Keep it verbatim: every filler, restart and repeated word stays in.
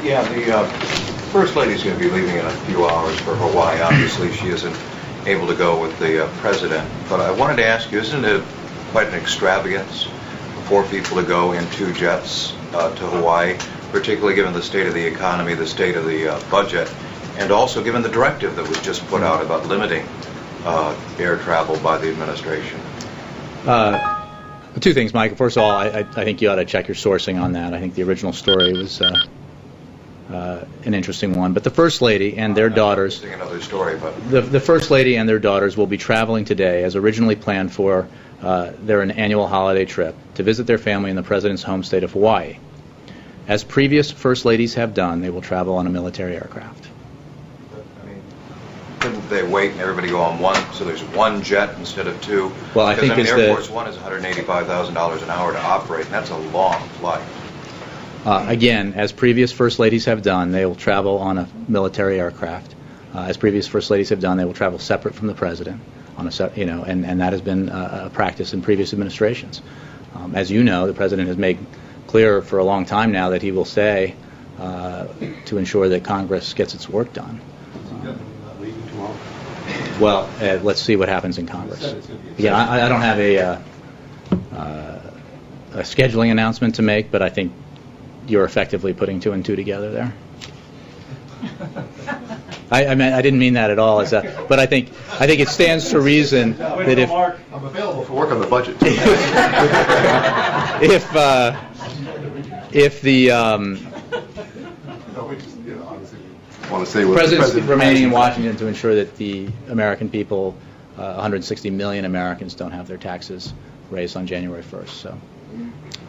Yeah, the uh, First Lady's going to be leaving in a few hours for Hawaii. Obviously, she isn't able to go with the uh, President. But I wanted to ask you, isn't it quite an extravagance for four people to go in two jets uh, to Hawaii, particularly given the state of the economy, the state of the uh, budget, and also given the directive that was just put out about limiting uh, air travel by the administration? Uh, two things, Mike. First of all, I, I, I think you ought to check your sourcing on that. I think the original story was uh, uh, an interesting one. But the First Lady and their I'm daughters, another story, but the, the First Lady and their daughters will be traveling today, as originally planned for uh, their an annual holiday trip, to visit their family in the President's home state of Hawaii. As previous First Ladies have done, they will travel on a military aircraft. Couldn't they wait and everybody go on one, so there's one jet instead of two? Well, I because, think I mean, it's Air the Force One is one hundred eighty-five thousand dollars an hour to operate, and that's a long flight. Uh, again, as previous First Ladies have done, they will travel on a military aircraft. Uh, as previous First Ladies have done, they will travel separate from the President, on a se- you know, and, and that has been uh, a practice in previous administrations. Um, as you know, the President has made clear for a long time now that he will stay uh, to ensure that Congress gets its work done. Well, uh, let's see what happens in Congress. Again, I, I don't have a, uh, uh, a scheduling announcement to make, but I think you're effectively putting two and two together there. I, I, mean, I didn't mean that at all, as a, but I think I think it stands to reason that if I'm available for work on the budget. if uh, if the um, want to say what President's the President remaining in Washington to ensure that the American people, uh, one hundred sixty million Americans, don't have their taxes raised on January first. So.